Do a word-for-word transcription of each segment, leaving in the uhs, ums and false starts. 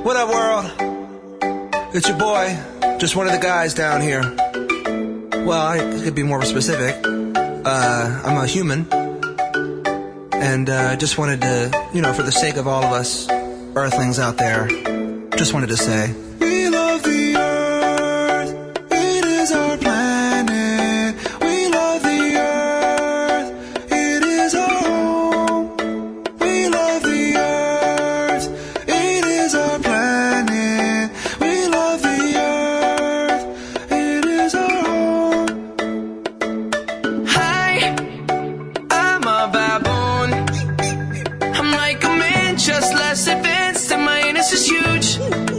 What up, world? It's your boy, just one of the guys down here. Well, I could be more specific. Uh, I'm a human. And uh, just wanted to, you know, for the sake of all of us earthlings out there, just wanted to say, we love the earth, it is our planet. We love the earth, it is our home. We love the earth, it is our planet. We love the earth, it is our home. Hi, I'm a baboon. I'm like a man, just less advanced, and my anus is huge.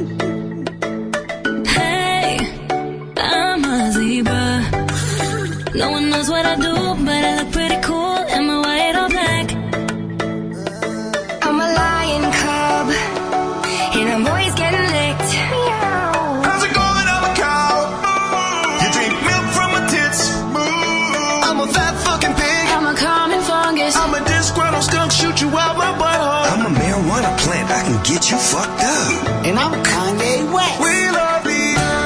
Hey, I'm a zebra. No one knows what I do, but I look pretty cool. Am I white or black? I'm a lion cub, and I'm always getting licked. Meow. How's it going? I'm a cow. You drink milk from my tits. I'm a fat fucking pig. I'm a common fungus. I'm a disgruntled skunk, shoot you out my butthole. I'm a marijuana plant, I can get you fucked up. And I'm Kanye West. We love the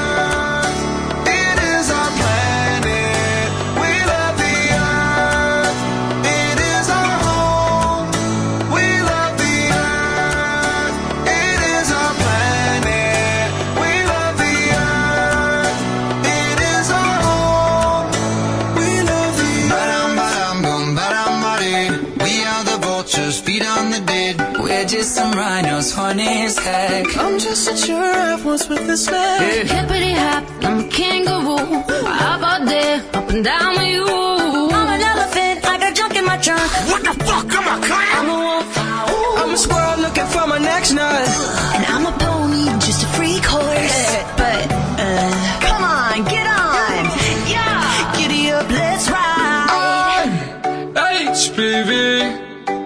earth, it is our planet. We love the earth, it is our home. We love the earth, it is our planet. We love the earth, it is our home. We love the earth. Ba-dum, ba-dum, boom, ba-dum, ba-dee. We are the vultures, feed on the dead. We're just some rhinos, funny as heck. I'm just a giraffe once with a snake. Hippity hop, I'm a kangaroo. I hop out there, up and down with you. I'm an elephant, I got junk in my trunk. What the fuck? I'm a clown. I'm a wolf, I'm a squirrel looking for my next nut. and I'm a pony, just a freak horse. But, uh, come on, get on. Yeah, Giddy up, let's ride. H P V,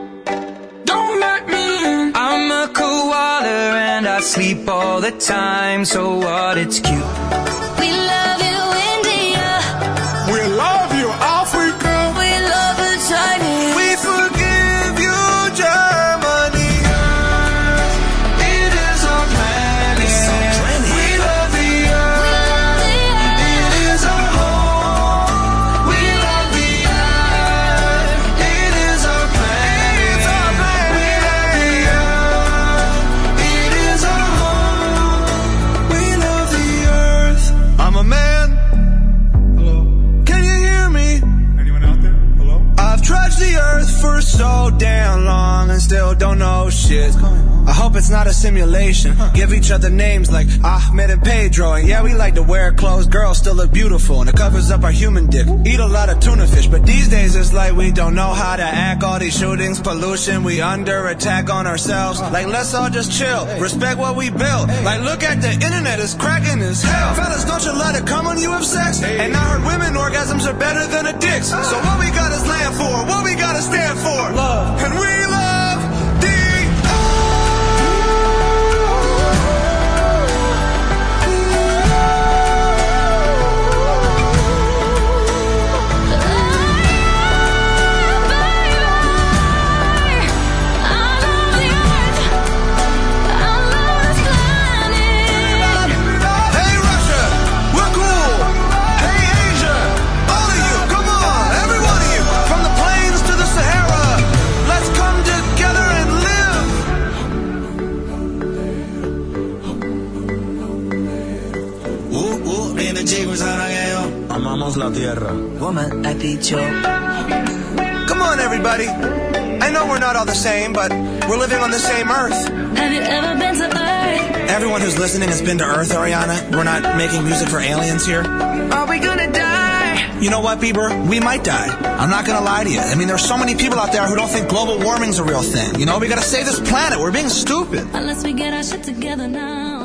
don't let me in. I'm a koala and I sleep all the time, so what, it's cute. we love you, India. We love you, Africa. We love the Chinese. We forgive you, Germany. Earth, it is our planet. We love the earth, it is our home. We love the earth, it is our planet. We love the earth, it is our home. We love the earth. I'm a man. Hello. Can you hear me? Anyone out there? Hello? I've trudged the earth for so damn long and still don't know shit. I hope it's not a simulation. Give each other names like Ahmed and Pedro. And yeah, we like to wear clothes. Girls still look beautiful and it covers up our human dick. Eat a lot of tuna fish, but these days it's like we don't know how to act. All these shootings, pollution, we under attack on ourselves. Like let's all just chill, respect what we built. Like look at the internet, it's cracking as hell. Fellas, don't you let it come when you have sex. And I heard women orgasms are better than a dick's. So what we got is land for, what we gotta stand for. Love. And we love the Hey Russia, we're cool. Hey Asia, all of you, come on, every one of you, from the plains to the Sahara, let's come together and live. Uh, uh, viene chicos, sarangueo. Amamos la tierra. Woman, I dicho. Come on, everybody. I know we're not all the same, but we're living on the same Earth. Have you ever been to Earth? Everyone who's listening has been to Earth, Ariana. We're not making music for aliens here. Are we gonna die? You know what, Bieber? We might die. I'm not gonna lie to you. I mean, there's so many people out there who don't think global warming's a real thing. You know, we gotta save this planet. We're being stupid. Unless we get our shit together now.